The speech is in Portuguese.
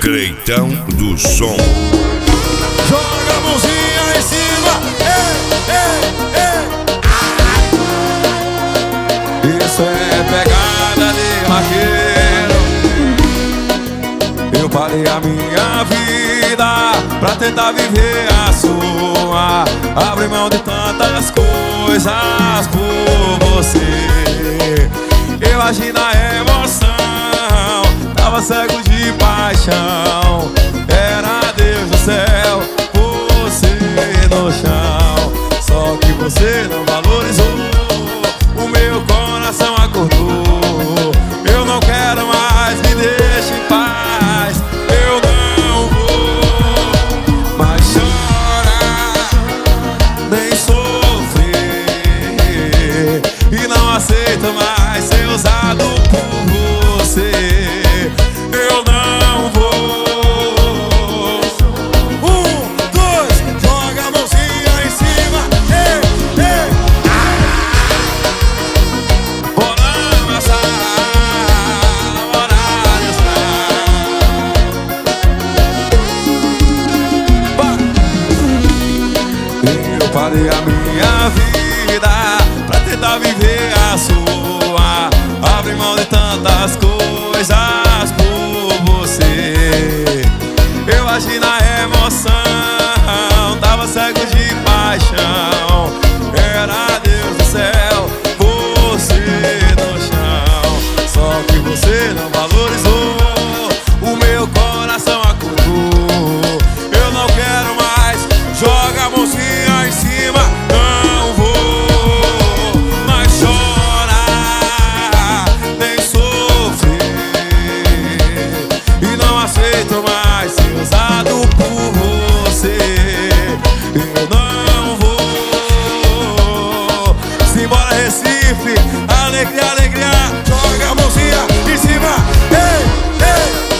Cleitão do Som. Joga a mãozinha em cima. Isso é pegada de vaqueiro. Eu parei a minha vida pra tentar viver a sua. Abri mão de tantas coisas por você. Eu agi na emoção, tava cego de paixão. Era Deus do céu, você no chão. Só que você não valorizou, o meu coração acordou. Eu não quero mais, me deixe em paz. Eu não vou mais chorar, nem sofrer. E não aceito mais ser usado por você. Eu não vou. Joga a mãozinha em cima. Bora amassar, bora descer. Eu parei a minha vida pra tentar viver a sua. Abri mão de tantas coisas por você. Eu agi na emoção, tava cego de paixão. Era Deus do céu, você no chão. Só que você não valorizou, o meu coração acordou. Eu não quero mais, joga a mãozinha em cima. Não vou mais chorar, nem sofrer. E não aceito mais ser usado por você. Eu não vou. Simbora Recife, alegria, alegria. Joga a mãozinha em cima. Ei, ei.